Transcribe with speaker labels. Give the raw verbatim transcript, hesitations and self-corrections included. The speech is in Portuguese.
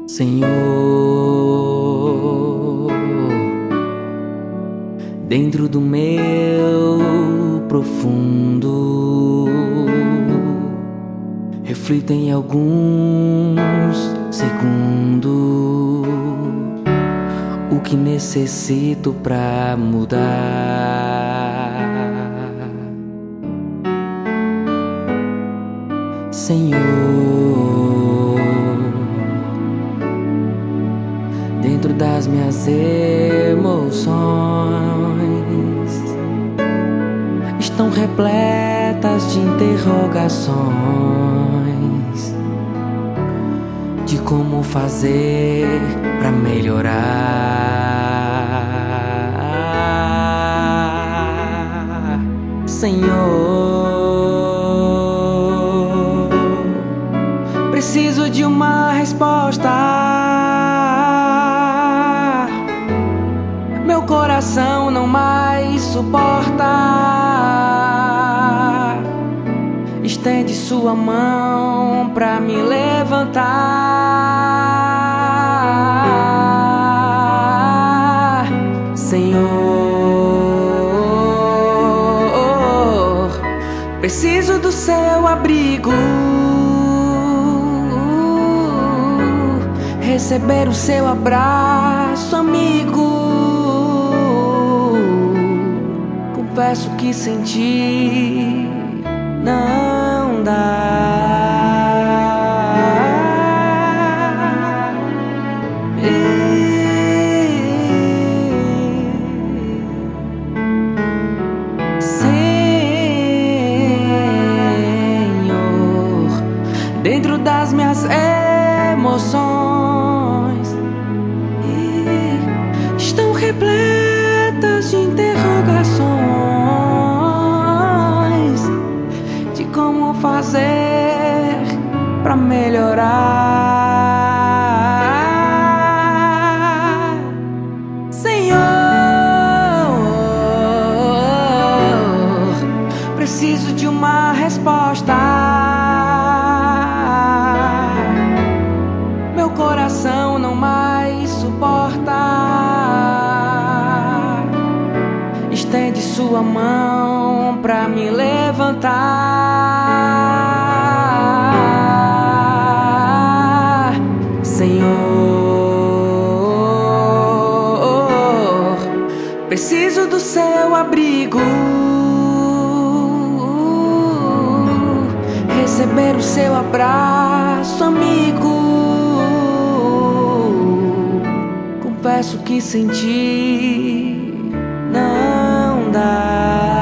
Speaker 1: Senhor, dentro do meu profundo, reflito em alguns segundos o que necessito pra mudar. Senhor, dentro das minhas emoções estão repletas de interrogações de como fazer pra melhorar. Senhor, preciso de uma resposta. Meu coração não mais suporta. Estende sua mão pra me levantar. Senhor, preciso do seu abrigo, receber o seu abraço amigo. Confesso que senti não dá. Senhor, dentro das minhas emoções estão repletas de interrogações de como fazer pra melhorar. Senhor, preciso de uma resposta. Meu coração não mais suporta. Estende sua mão pra me levantar. Senhor, preciso do seu abrigo, receber o seu abraço amigo. Confesso que senti não dá.